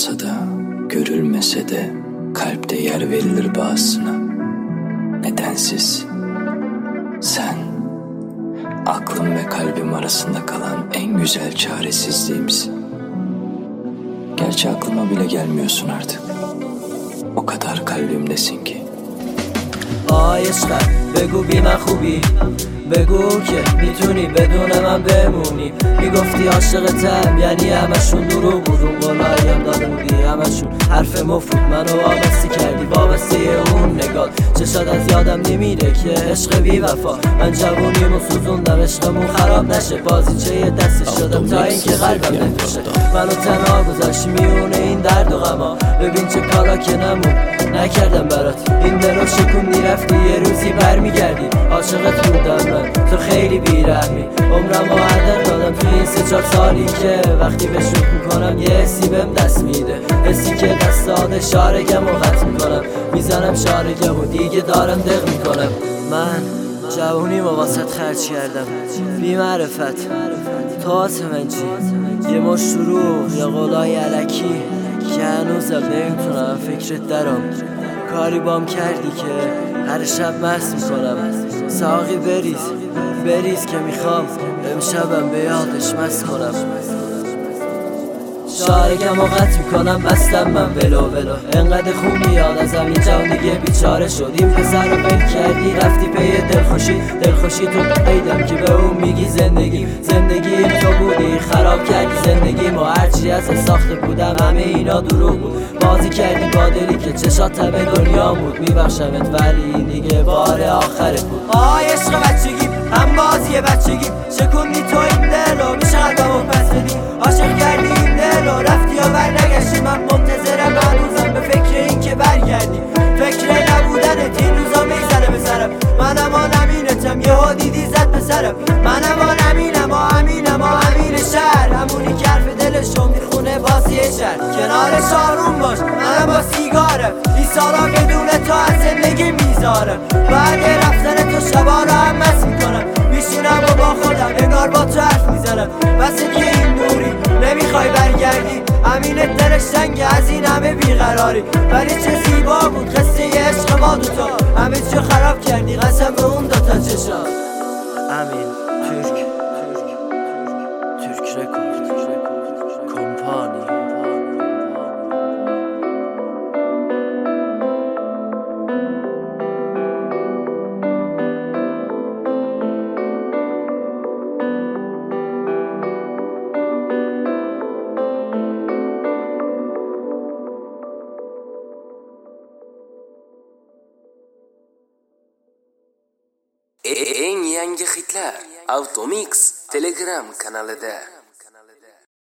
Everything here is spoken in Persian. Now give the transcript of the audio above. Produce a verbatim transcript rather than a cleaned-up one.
Duyulmasa da, görülmese de kalpte yer verilir bazısına. Nedensiz. Sen, aklım ve kalbim arasında kalan en güzel çaresizliğimsin. Gerçi aklıma bile gelmiyorsun artık. O kadar kalbimdesin ki. آی عشقم بگو بی من خوبی، بگو که میتونی بدون من بمونی. میگفتی عاشقتم یعنی همشون دروغ بود، اون قولاییم داده بودی همشون حرف مفت. منو وابسته کردی وابسته اون نگاه، چشات از یادم نمیره که عشق بی وفا. من جوونیمو سوزوندم عشقمون خراب نشه، بازیچه یه دستش شدم تا اینکه قلبم نفروشه. منو تنها گذاشتی میونه این درد و غما، ببین چه کارا که نمون نکردم برات. این دلو شکوندی رفتی یه روزی برمیگردی. عاشقت بودم من تو خیلی بیرحمی، عمرمو هدر دادم تو این سه چهار سالی که وقتی بهش فکر میکنم یه حسی بهم دست میده، حسی که دست داده شارگم و قطع میکنم، میزنم شارگم و دیگه دارم دق میکنم. من جوونیمو واسط خرج کردم بی معرفت، تو واسه من چی؟ یه مش دروغ یا قولای علکی که هنوزم نمیتونم فکرت درام. کاری بام کردی که هر شب مست میکنم، ساقی بریز بریز که میخوام امشبم به یادش مست کنم. شارگم و قطع میکنم بستم من ولو ولو، انقدر خون میاد ازم اینجا دیگه بیچاره شد. این پسر رو ول کردی رفتی پی دلخوشی، دلخوشی تو قیدم که به اون میگی زندگی. زندگی تو بودی خراب کردی زندگی ما، هرچی از ساخته بودم همه اینا دروغ بود. بازی کردی با دلی که چشات به دنیا بود، میبخشمت ولی دیگه بار آخرت بود. آی عشق بچگی هم بازی بچگی، شکوندی تو این دلو میشه قلبمو پس بدی. عاشق کردی این دلو رفتی یا بر نگشتی، من منتظرم هنوزم به فکر این که برگردی. فکر نبودنت این روزا میزنه به سرم، منم آن امینتم یهو دیدی زد به سرم. منم آن امینم آ امینم آ امین شهر، همونی که حرف دلشو میخونه بازی شهر. کنار شارون باش منم با سیگارم، این سالا بدون تو از زندگی میذارم. بعد رفتن تو شبا رو هم مست میکنم، میشینم و با خودم انگار با تو حرف میزنم. واسه که این دوری نمیخوای برگردی، امینت دلش تنگه از این همه بیقراری. ولی چه زیبا بود قصه ی عشق ما دوتا، همه چیو خراب کردی قسم به اون دوتا چشام. امین ترک ترک رکورد کمپانی. Eng yangi hitlar Automix Telegram kanalida.